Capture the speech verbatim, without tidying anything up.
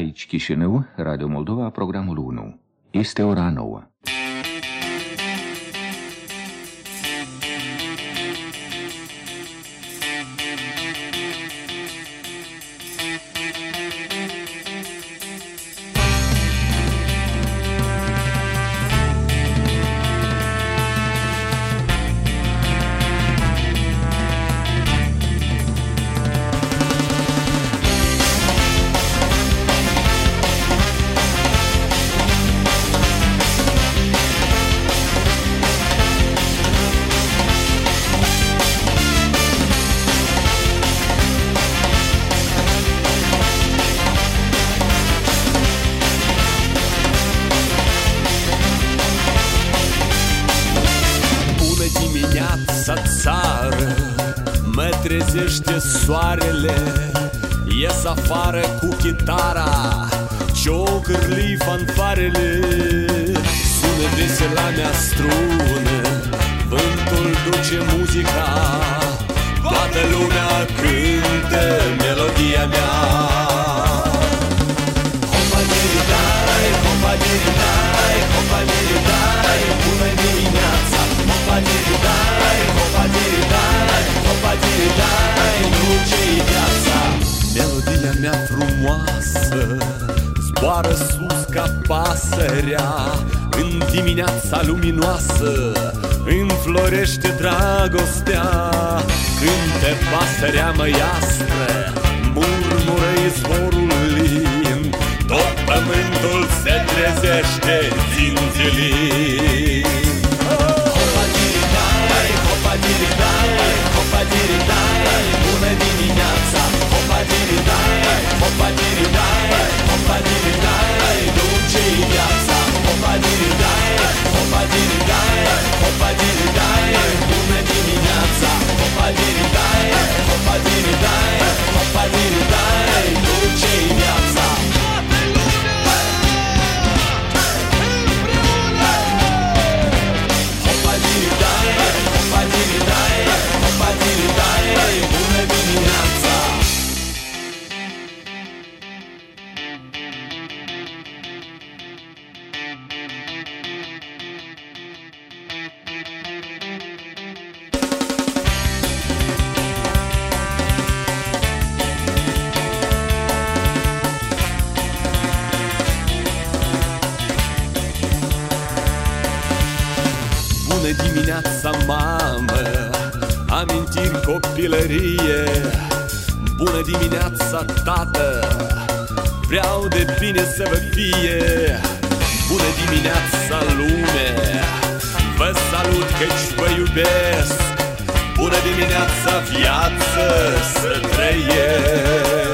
Aici Chișinău, Radio Moldova, programul unu. Este ora nouă. Trezește soarele, ies afară cu chitara, ciocârli fanfarele, sună vesela mea strună, vântul duce muzica, toată lumea cântă melodia mea. Hopa diri-dai, hopa diri-dai, hopa diri-dai, bună dimineața. Hopa diri-dai, hopa diri-dai, hopa diri-dai, duce-i viața. Melodia mea frumoasă zboară sus ca pasărea, în dimineața luminoasă înflorește dragostea. Cânte pasărea măiastră, murmură izvorul lin, tot pământul se trezește zinzilin. Hopa diri-dai, hopa diri-dai, hopa diri-dai, bună dimineața. Hopa diri-dai, hopa diri-dai, hopa diri-dai, duce-i viața. Hopa diri-dai, hopa diri-dai, hopa diri-dai, bună dimineața. Hopa diri-dai, hopa diri-dai, hopa diri-dai, duce-i viața. Hopa diri-dai, hopa diri-dai, hopa diri-dai, bună dimineața. Bună dimineața, mamă, amintiri copilărie. Bună dimineața, tată, vreau de bine să vă fie. Bună dimineața, lume, vă salut căci vă iubesc. Bună dimineața, viață, să trăiesc.